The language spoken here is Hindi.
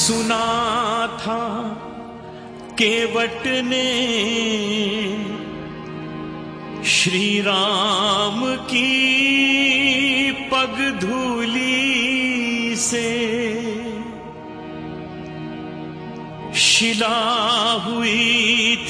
सुना था केवट ने श्री राम की पग धूली से शिला हुई